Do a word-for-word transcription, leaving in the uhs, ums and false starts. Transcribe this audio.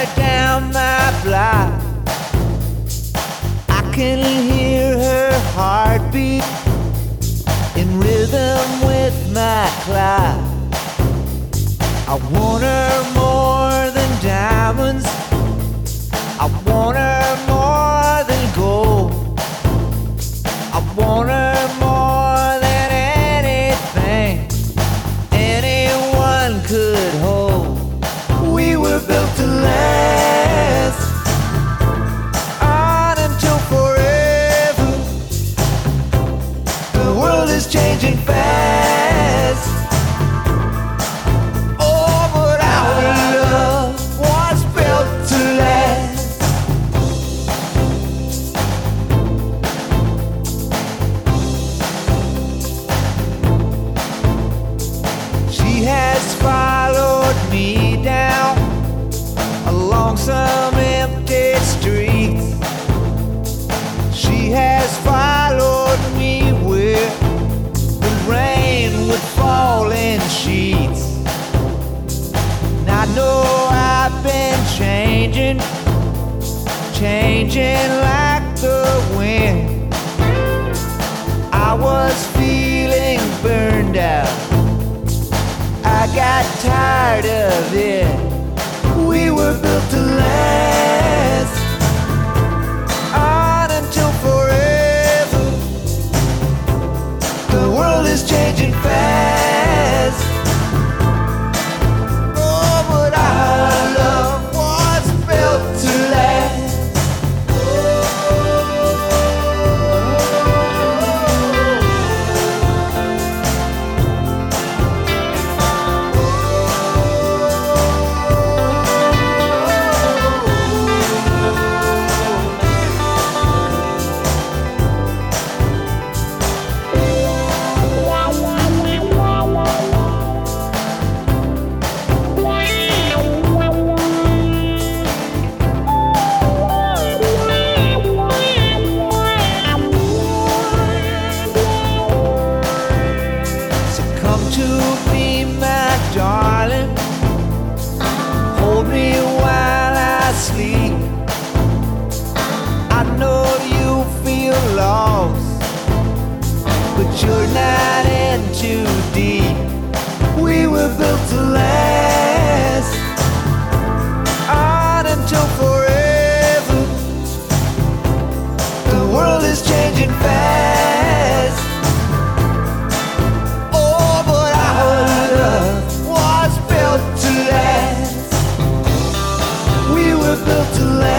right down my block. I can hear her heartbeat in rhythm with my clock. I want her more than diamonds. I want her more than gold. I want her more than anything anyone could hold. We were built to last on until forever. The world is changing fast. Oh, but our love was built to last. She has followed me down along some empty streets. She has followed me where the rain would fall in sheets. And I know I've been changing, changing like the wind. I was feeling burned out. I got tired of it. We were built to last on until forever. The world is changing fast. Oh, but our love was built to last. To be my darling, hold me while I sleep. I know you feel lost, but you're not in too deep. We were built to last on until forever. The world is changing fast. Was built to last. We were built to last.